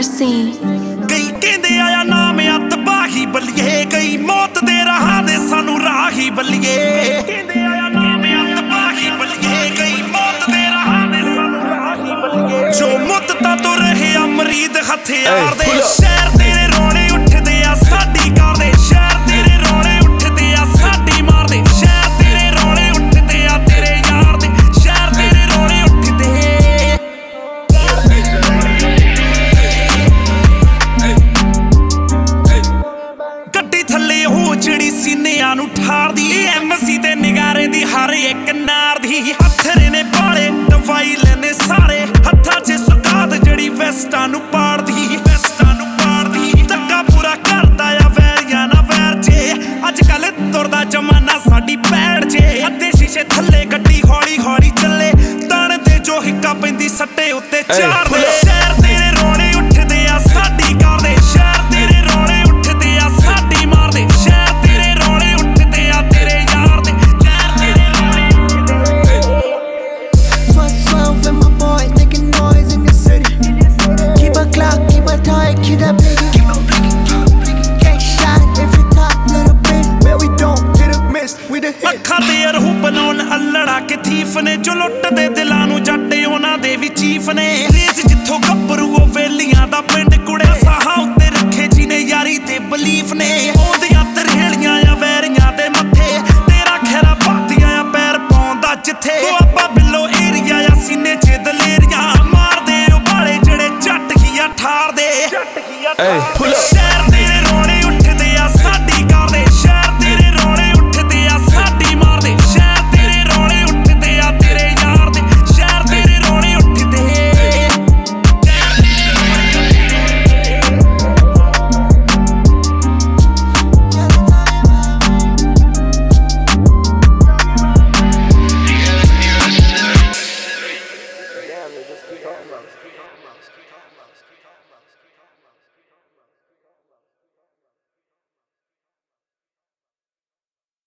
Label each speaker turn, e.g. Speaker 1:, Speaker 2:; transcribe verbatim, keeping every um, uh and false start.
Speaker 1: mercy.
Speaker 2: ਕਈ ਕਹਿੰਦੇ ਆਇਆ ਨਾਮ ਆ ਤਬਾਹੀ ਬੱਲੀਏ, ਕਈ ਮੌਤ ਦੇ ਰਾਹਾਂ ਦੇ ਸਾਨੂੰ ਰਾਹੀ ਬੱਲੀਏ। ਕਹਿੰਦੇ ਆਇਆ ਨਾਮ ਆ ਤਬਾਹੀ ਬੱਲੀਏ, ਕਈ ਮੌਤ ਦੇ ਰਾਹਾਂ ਦੇ ਸਾਨੂੰ ਰਾਹੀ ਬੱਲੀਏ। ਜੋ ਮੁੱਦਤਾਂ ਤੋਂ ਰਹੇ ਆ ਮਰੀਦ ਹਥਿਆਰ ਦੇ, ਸ਼ਹਿਰ ਤੇਰੇ ਰੋਣੇ ਉੱਠਦੇ ਆ ਸਾਡੀ ਕਾਰ ਦੇ। ਸ਼ਹਿਰ ਤੇਰੇ ਰੋਣੇ ਉੱਠਦੇ ਆ ਸਾਡੀ ਮਾਰ ਦੇ। ਸ਼ਹਿਰ ਤੇਰੇ ਰੋਣੇ ਉੱਠਦੇ ਆ ਤੇਰੇ ਯਾਰ ਦੇ। ਸ਼ਹਿਰ ਤੇਰੇ ਰੋਣੇ ਉੱਠਦੇ। ਗੱਡੀ ਥੱਲੇ ਉਹ ਜਿਹੜੀ ਸੀਨਿਆਂ ਨੂੰ ਠਾਰਦੀ, ਐਮਸੀ ਤੇ ਨਿਗਾਰੇ ਦੀ ਹਰ ਇੱਕ ਨਾਰ ਦੀ। ਹੱਥਰੇ ਨੇ ਬਾਲੇ ਦਵਾਈ ਲੈਨੇ ਸਾਰੇ, ਹੱਥਾਂ 'ਚ ਸੁਕਾਤ ਜਿਹੜੀ ਵੈਸਟਾਂ ਨੂੰ ਪਾੜਦੀ। ਵੈਸਟਾਂ ਨੂੰ ਪਾੜਦੀ ਧੱਕਾ ਪੂਰਾ ਕਰਦਾ ਆ ਵੈਰੀਆਂ ਨਾ ਵੈਰ ਜੇ। ਅੱਜ ਕੱਲ ਤੁਰਦਾ ਜਮਾਨਾ ਸਾਡੀ ਪੈੜ ਜੇ। ਅੱਧੇ ਸ਼ੀਸ਼ੇ ਥੱਲੇ ਗੱਡੀ ਹੌਲੀ ਹੌਲੀ ਚੱਲੇ, ਤਣ ਦੇ ਜੋ ਹਿੱਕਾ ਪੈਂਦੀ ਸੱਟੇ ਉੱਤੇ ਚਾੜਦੇ। ਸ਼ਹਿਰ ਤੇਰੇ ਰੋਣੇ ਉੱਠਦੇ ਆ ਸਾਡੀ ਕਾਰ ਦੇ। ਸ਼ਹਿਰ ਤੇਰੇ ਰੋਣੇ ਉੱਠਦੇ ਆ ਸਾਡੀ ਮਾਰ ਦੇ। ਸ਼ਹਿਰ ਤੇਰੇ ਰੋਣੇ ਉੱਠਦੇ ਆ ਤੇਰੇ ਯਾਰ ਦੇ। ਸ਼ਹਿਰ ਤੇਰੇ ਰੋਣੇ ਉੱਠਦੇ।
Speaker 3: twelve and my boys making noise in the city. Keep a clock, keep a tie, keep that blinking. Get shot every top, little bit, but we don't get a miss. We the hit.
Speaker 2: ਅੱਖਾਂ ਤੇ ਅਰਹੂ ਬਣਾਉਣ ਅਲੜਾ ਕੇ thief ਨੇ, ਜੋ ਲੁੱਟਦੇ ਦਿਲਾਂ ਨੂੰ ਜੱਟ ਉਹਨਾਂ ਦੇ ਵੀ ਚੀਫ ਨੇ। ਰੇਸ ਜਿੱਥੋਂ ਗੱਭਰੂ ਉਹ ਵੇਲੀਆਂ ਦਾ ਪਿੰਡ ਕੁੜਿਆ, ਸਾਹਾਂ ਉੱਤੇ ਰੱਖੇ ਜਿਹਨੇ ਯਾਰੀ ਤੇ ਬਲੀਫ ਨੇ। ਆਉਂਦੀਆਂ ਤਰੇਲੀਆਂ ਆ ਵੈਰੀਆਂ ਦੇ ਮੱਥੇ, ਤੇਰਾ ਖੈਰਾ ਬਾਤੀਆਂ ਆ ਪੈਰ ਪਾਉਂਦਾ ਜਿੱਥੇ। ਤੂੰ ਆਪਾਂ ਬਿੱਲੋ